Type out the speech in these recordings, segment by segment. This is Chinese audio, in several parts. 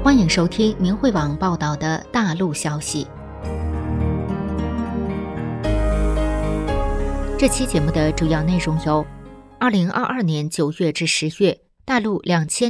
欢迎收听明慧网报道的大陆消息。这期节目的主要内容有：2022年9月至10月，大陆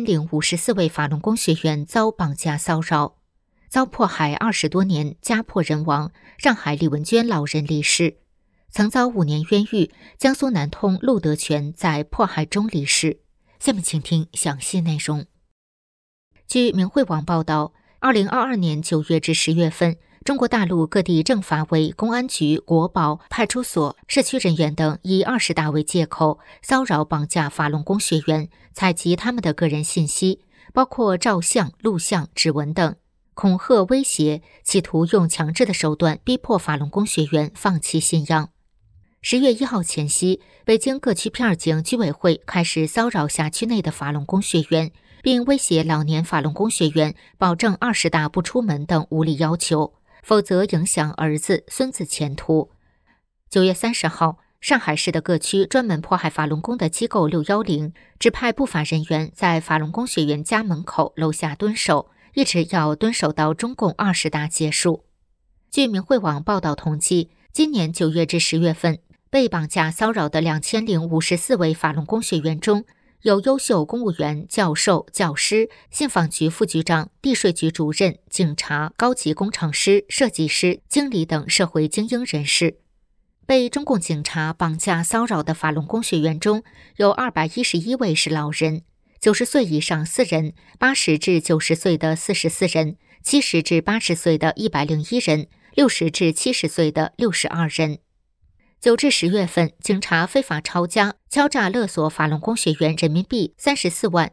2054位法轮功学员遭绑架骚扰，遭迫害20多年，家破人亡，上海李文娟老人离世。曾遭5年冤狱，江苏南通陆德全在迫害中离世。下面请听详细内容。据明慧网报道，2022年9月至10月份，中国大陆各地政法委、公安局、国保、派出所、社区人员等以20大为借口，骚扰绑架法轮功学员，采集他们的个人信息，包括照相、录像、指纹等，恐吓威胁，企图用强制的手段逼迫法轮功学员放弃信仰。10月1号前夕，北京各区片警居委会开始骚扰辖区内的法轮功学员，并威胁老年法轮功学员保证20大不出门等无理要求，否则影响儿子、孙子前途。9月30号，上海市的各区专门迫害法轮功的机构610指派不法人员在法轮功学员家门口楼下蹲守，一直要蹲守到中共20大结束。据明慧网报道统计，今年9月至10月份，被绑架骚扰的2054位法轮功学员中，有优秀公务员、教授、教师、信访局副局长、地税局主任、警察、高级工程师、设计师、经理等社会精英人士。被中共警察绑架骚扰的法轮功学员中，有211位是老人，90岁以上4人，80至90岁的44人，70至80岁的101人，60至70岁的62人。9至10月份，警察非法抄家、敲诈勒索法轮功学员人民币34万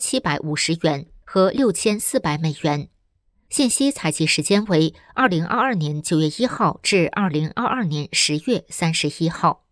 1750元和6400美元。信息采集时间为2022年9月1号至2022年10月31号。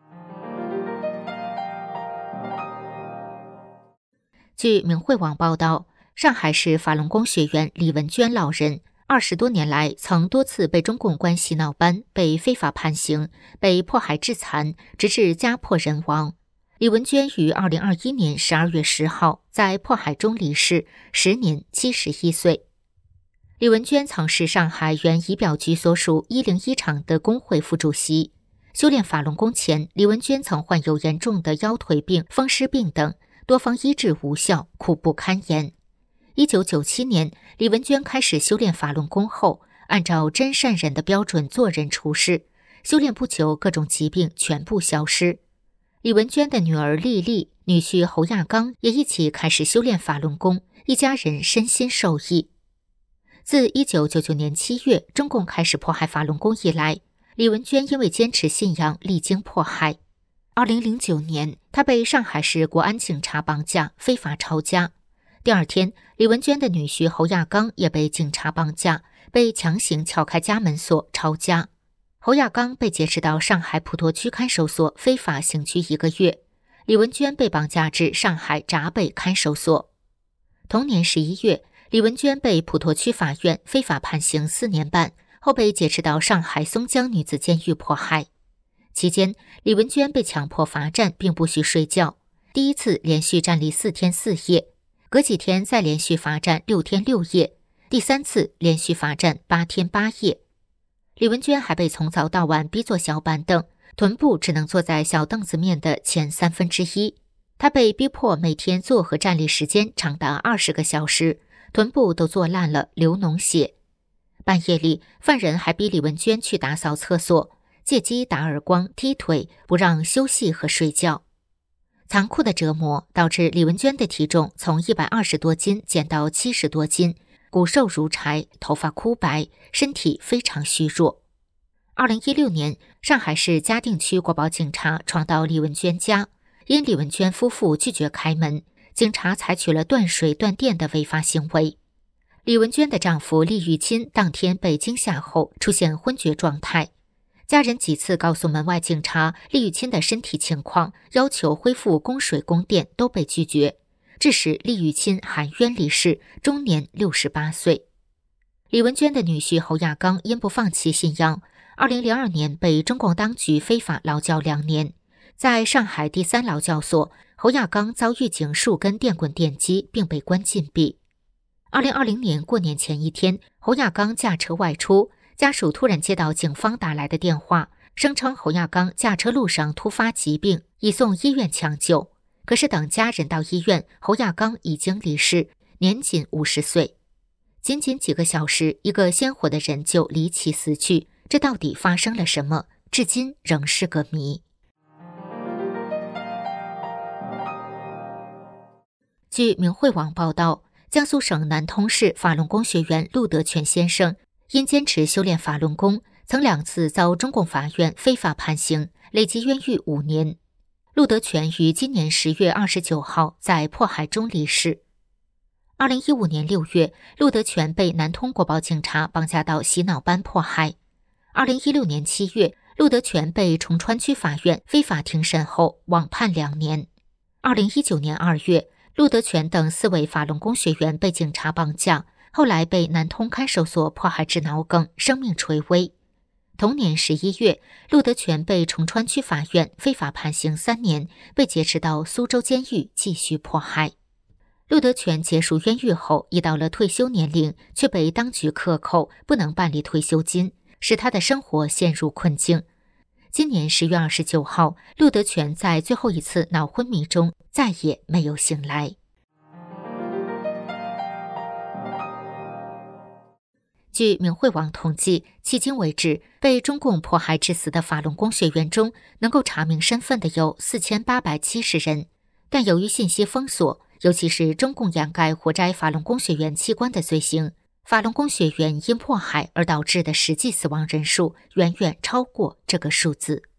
据明慧网报道，上海市法轮功学员李文娟老人20多年来曾多次被中共关洗脑班，被非法判刑，被迫害致残，直至家破人亡。李文娟于2021年12月10号在迫害中离世，时年71岁。李文娟曾是上海原仪表局所属101厂的工会副主席。修炼法轮功前，李文娟曾患有严重的腰腿病、风湿病等，多方医治无效，苦不堪言。1997年，李文娟开始修炼法轮功后，按照真善忍的标准做人处事，修炼不久，各种疾病全部消失。李文娟的女儿丽丽、女婿侯亚刚也一起开始修炼法轮功，一家人身心受益。自1999年7月中共开始迫害法轮功以来，李文娟因为坚持信仰历经迫害。2009年，她被上海市国安警察绑架，非法抄家。第二天，李文娟的女婿侯亚刚也被警察绑架，被强行撬开家门锁抄家。侯亚刚被劫持到上海普陀区看守所非法刑拘1个月，李文娟被绑架至上海闸北看守所。同年11月，李文娟被普陀区法院非法判刑4年半，后被劫持到上海松江女子监狱迫害。期间，李文娟被强迫罚站并不许睡觉，第一次连续站立4天4夜，隔几天再连续罚站6天6夜，第3次连续罚站8天8夜。李文娟还被从早到晚逼坐小板凳，臀部只能坐在小凳子面的前1/3。她被逼迫每天坐和站立时间长达20个小时，臀部都坐烂了，流脓血。半夜里，犯人还逼李文娟去打扫厕所，借机打耳光、踢腿，不让休息和睡觉。残酷的折磨导致李文娟的体重从120多斤减到70多斤，骨瘦如柴，头发枯白，身体非常虚弱。2016年，上海市嘉定区国保警察闯到李文娟家，因李文娟夫妇拒绝开门，警察采取了断水断电的违法行为。李文娟的丈夫厉玉钦当天被惊吓后出现昏厥状态，家人几次告诉门外警察厉玉钦的身体情况，要求恢复供水供电，都被拒绝，致使厉玉钦含冤离世，终年68岁。李文娟的女婿侯亚刚因不放弃信仰，2002年被中共当局非法劳教2年，在上海第3劳教所，侯亚刚遭狱警数根电棍电击并被关禁闭。 2020年过年前一天，侯亚刚驾车外出，家属突然接到警方打来的电话，声称侯亚刚驾车路上突发疾病，已送医院抢救。可是等家人到医院，侯亚刚已经离世，年仅50岁。仅仅几个小时，一个鲜活的人就离奇死去，这到底发生了什么？至今仍是个谜。据明慧网报道，江苏省南通市法轮功学员陆德全先生因坚持修炼法轮功，曾2次遭中共法院非法判刑，累计冤狱5年。陆德全于今年10月29号在迫害中离世。2015年6月，陆德全被南通国保警察绑架到洗脑班迫害。2016年7月，陆德全被崇川区法院非法庭审后网判2年。2019年2月，陆德全等4位法轮功学员被警察绑架，后来被南通看守所迫害至脑梗，生命垂危。同年11月，陆德全被崇川区法院非法判刑3年，被劫持到苏州监狱继续迫害。陆德全结束冤狱后，已到了退休年龄，却被当局克扣，不能办理退休金，使他的生活陷入困境。今年10月29号，陆德全在最后一次脑昏迷中再也没有醒来。据明慧网统计，迄今为止，被中共迫害致死的法轮功学员中，能够查明身份的有4870人。但由于信息封锁，尤其是中共掩盖活摘法轮功学员器官的罪行，法轮功学员因迫害而导致的实际死亡人数远远超过这个数字。